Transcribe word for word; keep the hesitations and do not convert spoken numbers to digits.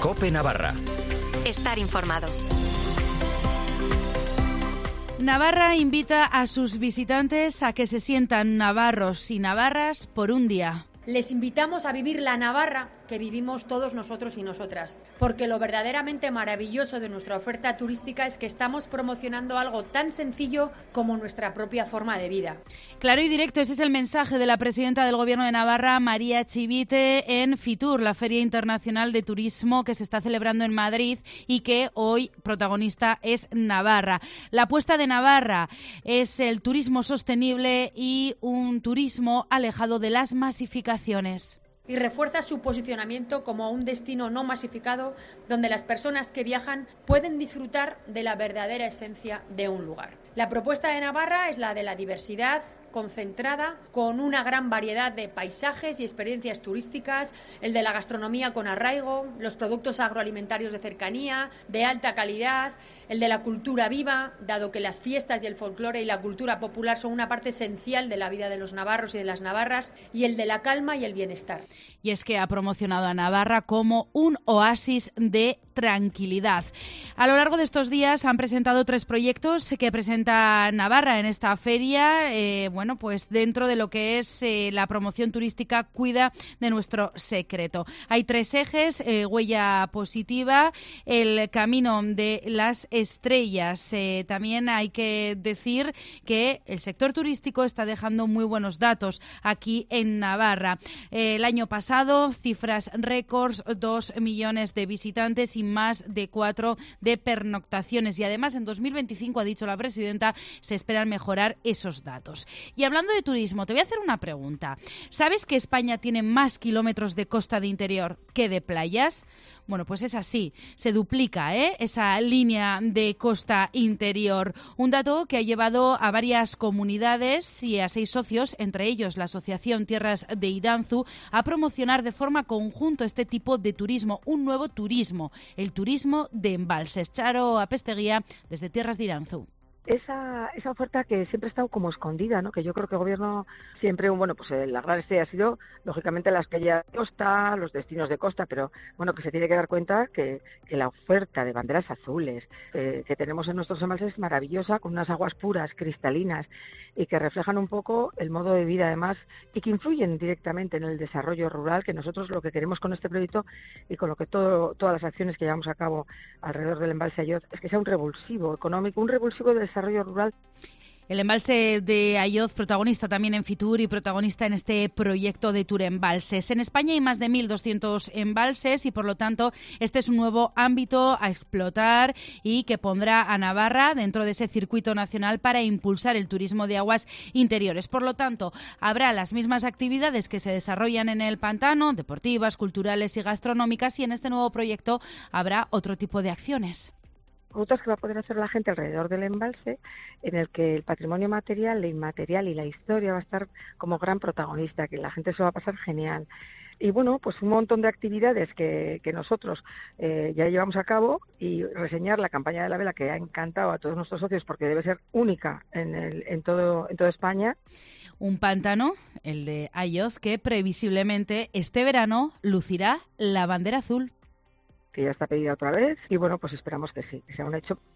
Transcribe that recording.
COPE Navarra. Estar informado. Navarra invita a sus visitantes a que se sientan navarros y navarras por un día. Les invitamos a vivir la Navarra que vivimos todos nosotros y nosotras, porque lo verdaderamente maravilloso de nuestra oferta turística es que estamos promocionando algo tan sencillo como nuestra propia forma de vida. Claro y directo, ese es el mensaje de la presidenta del Gobierno de Navarra, María Chivite, en Fitur, la Feria Internacional de Turismo que se está celebrando en Madrid y que hoy protagonista es Navarra. La apuesta de Navarra es el turismo sostenible y un turismo alejado de las masificaciones. Y refuerza su posicionamiento como un destino no masificado donde las personas que viajan pueden disfrutar de la verdadera esencia de un lugar. La propuesta de Navarra es la de la diversidad concentrada, con una gran variedad de paisajes y experiencias turísticas, el de la gastronomía con arraigo, los productos agroalimentarios de cercanía, de alta calidad, el de la cultura viva, dado que las fiestas y el folclore y la cultura popular son una parte esencial de la vida de los navarros y de las navarras, y el de la calma y el bienestar. Y es que ha promocionado a Navarra como un oasis de tranquilidad. A lo largo de estos días han presentado tres proyectos que presenta Navarra en esta feria. Eh, bueno, pues dentro de lo que es eh, la promoción turística, cuida de nuestro secreto. Hay tres ejes: eh, huella positiva, el camino de las estrellas. Eh, también hay que decir que el sector turístico está dejando muy buenos datos aquí en Navarra. Eh, el año pasado, cifras récords, dos millones de visitantes y más de cuatro de pernoctaciones. Y además, en dos mil veinticinco, ha dicho la presidenta, se esperan mejorar esos datos. Y hablando de turismo, te voy a hacer una pregunta. ¿Sabes que España tiene más kilómetros de costa de interior que de playas? Bueno, pues es así. Se duplica, ¿eh?, esa línea de costa interior. Un dato que ha llevado a varias comunidades y a seis socios, entre ellos la Asociación Tierras de Iranzu, a promocionar de forma conjunta este tipo de turismo, un nuevo turismo, el turismo de embalses. Charo Apesteguía, desde Tierras de Iranzu. Esa, esa oferta que siempre ha estado como escondida, ¿no? Que yo creo que el gobierno siempre, bueno, pues la gran estrella ha sido, lógicamente, las playas de costa, los destinos de costa, pero bueno, que se tiene que dar cuenta que, que la oferta de banderas azules eh, que tenemos en nuestros embalses es maravillosa, con unas aguas puras, cristalinas, y que reflejan un poco el modo de vida, además, y que influyen directamente en el desarrollo rural, que nosotros lo que queremos con este proyecto y con lo que todo, todas las acciones que llevamos a cabo alrededor del embalse Ayoz es que sea un revulsivo económico, un revulsivo de desarrollo rural. El embalse de Ayoz, protagonista también en Fitur y protagonista en este proyecto de Turembalses. En España hay más de mil doscientos embalses y, por lo tanto, este es un nuevo ámbito a explotar y que pondrá a Navarra dentro de ese circuito nacional para impulsar el turismo de aguas interiores. Por lo tanto, habrá las mismas actividades que se desarrollan en el pantano, deportivas, culturales y gastronómicas, y en este nuevo proyecto habrá otro tipo de acciones. Rutas que va a poder hacer la gente alrededor del embalse, en el que el patrimonio material, el inmaterial y la historia va a estar como gran protagonista, que la gente se va a pasar genial. Y bueno, pues un montón de actividades que, que nosotros eh, ya llevamos a cabo, y reseñar la campaña de la vela, que ha encantado a todos nuestros socios porque debe ser única en, el, en, todo, en toda España. Un pantano, el de Ayoz, que previsiblemente este verano lucirá la bandera azul. Que ya está pedida otra vez, y bueno, pues esperamos que sí, que sea un hecho